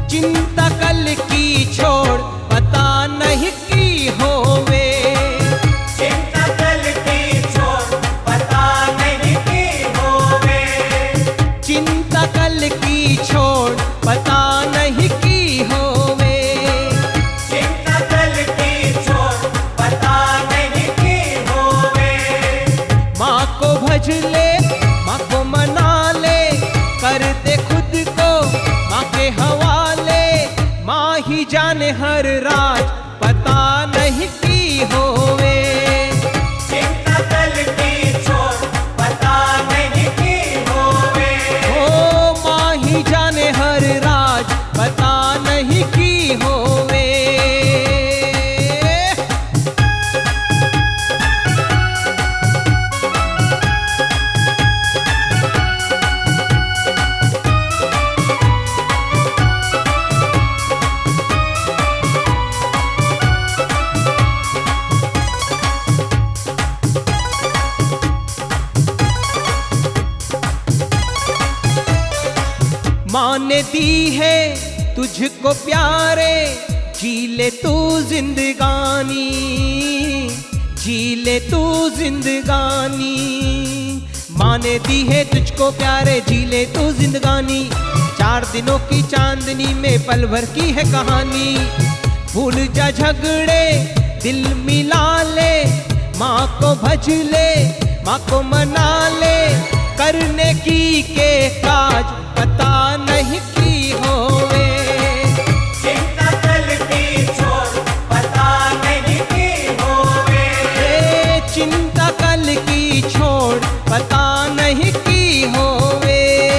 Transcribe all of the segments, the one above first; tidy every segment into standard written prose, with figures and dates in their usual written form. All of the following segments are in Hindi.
चिंता कल की छोड़ पता नहीं की होवे। चिंता कल की छोड़ पता नहीं की होवे। चिंता कल की छोड़ पता नहीं की होवे। चिंता कल की छोड़ पता नहीं की होवे। माँ को भज ले, माँ को मना ले, कर दे खुद को माँ के हवाले। माँ ही जाने हर राज पता नहीं की होवे। चिंता कल की छोड़ पता नहीं की होवे। ओ माँ ही जाने हर राज पता नहीं की होवे। माँ ने दी है तुझको प्यारे, जी ले तू जिंदगानी, जी ले तू जिंदगानी। माँ ने दी है तुझको प्यारे, जी ले तू जिंदगानी। 4 दिनों की चांदनी में पल भर की है कहानी। भूल जा झगड़े दिल मिला ले, माँ को भज ले, माँ को मना ले। करने की के काज पता नहीं की होवे। चिंता कल की छोड़ पता नहीं की होवे। चिंता कल की छोड़ पता नहीं की होवे।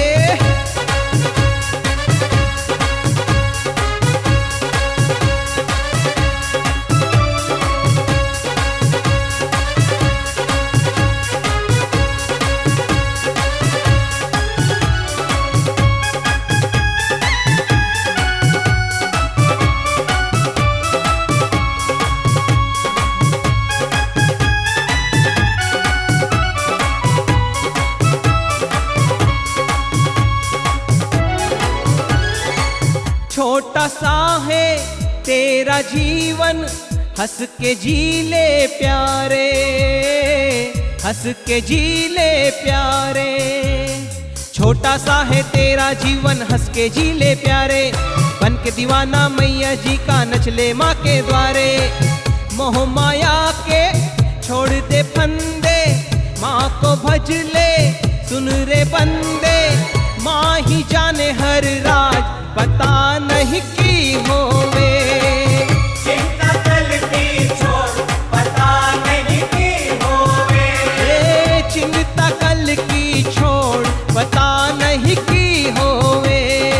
छोटा सा है तेरा जीवन, हंस के जी ले प्यारे, हंस के जी ले प्यारे। छोटा सा है तेरा जीवन, हंस के जी ले प्यारे। बन के दीवाना मैया जी का नच ले माँ के द्वारे। मोह माया के छोड़ दे फंदे, माँ को भज ले सुन रे बंदे। माँ ही जाने हर राज पता नहीं की होवे। चिंता कल की छोड़ पता नहीं की होवे। चिंता कल की छोड़ पता नहीं की होवे।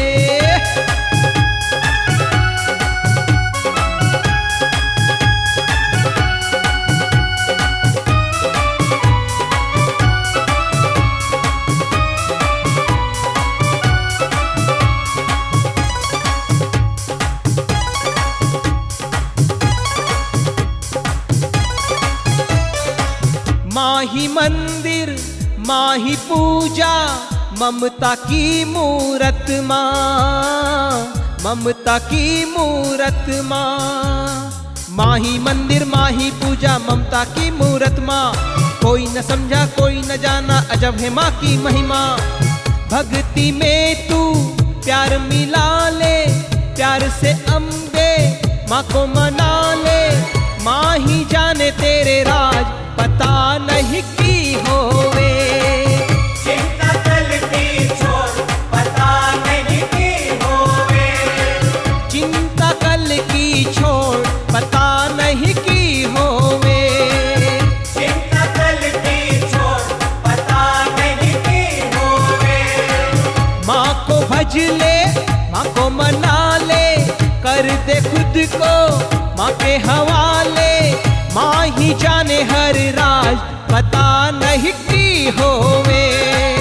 माँ ही मंदिर, माँ ही पूजा, ममता की मूरत माँ, ममता की मूरत माँ। माँ ही मंदिर, माँ ही पूजा, ममता की मूरत माँ। कोई न समझा कोई न जाना, अजब है माँ की महिमा। भक्ति में तू प्यार मिला ले, प्यार से अम्बे माँ को मना ले। माँ ही जाने तेरे राज पता नहीं की होवे। चिंता कल की छोड़ पता नहीं की होवे। चिंता कल की छोड़ पता नहीं की होवे। चिंता कल की छोड़ पता नहीं की होवे। माँ को भज ले, माँ को मना ले, कर दे खुद को माँ के हवाले। माँ ही जाने हर राज पता नहीं की होवे।